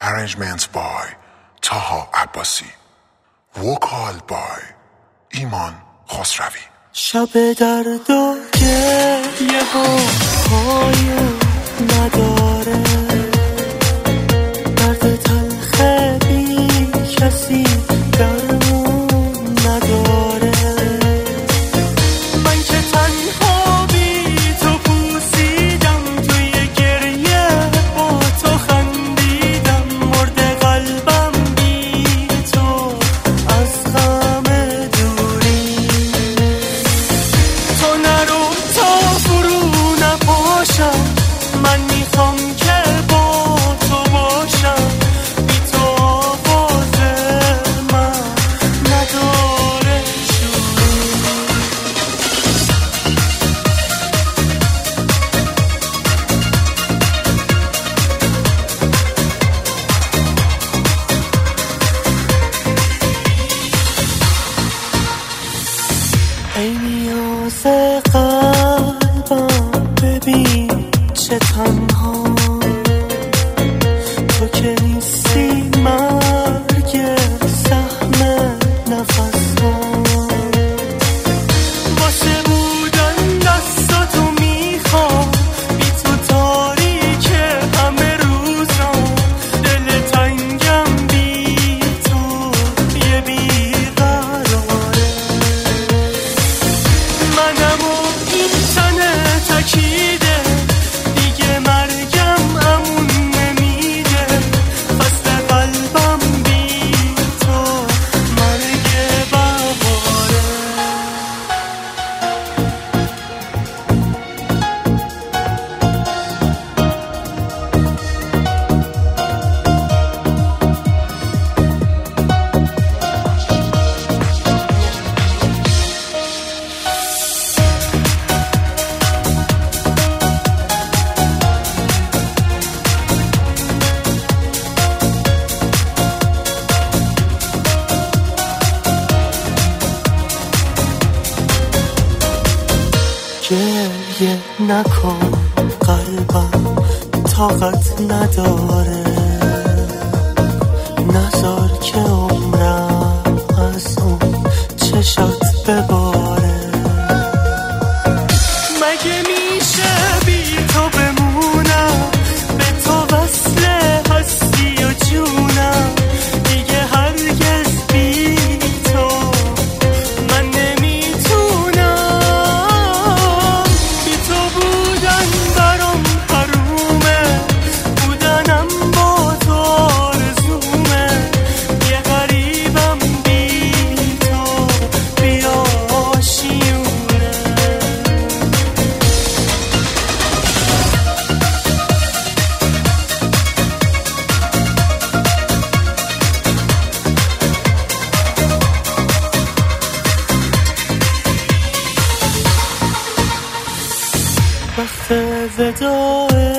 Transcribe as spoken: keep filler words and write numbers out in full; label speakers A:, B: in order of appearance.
A: Arrangements by Taha Abbasi. Vocal by ایمان خسروی.
B: شب درد و گریه ها پایان نداره، درد تلخ بی کسی درمون نداره. من که تنها بی تو پوسیدم، توی گریه با تو خندیدم، مرده قلبم بی تو از غم دوری. تو نرو تا فرو نپاشم، من میخوام که با تو باشم، بی تو آواز من نداره شوری. ای نیاز قلبم ببین چه تنها، تو که نیستی مرگ سهم نفس ها. واسه بودن دستاتو میخوام، بی تو تاریک همه روزام، دل تنگم بی تو یه بیقراره. منم و این تنه تکیده، دیگه مرگم امون نمیده، فصل قلبم بی تو مرگ بهاره. گریه نکن قلبم طاقت نداره، نذار که عمرم از اون چشات بباره. مگه میشه بی تو بمونم، به تو وصل هستی و جونم، دیگه هرگز بی تو من نمیتونم. بی تو بودن برام حرومه، بودنم با تو آرزومه، یه غریبم بی تو بیا آشیونه. وقت وداع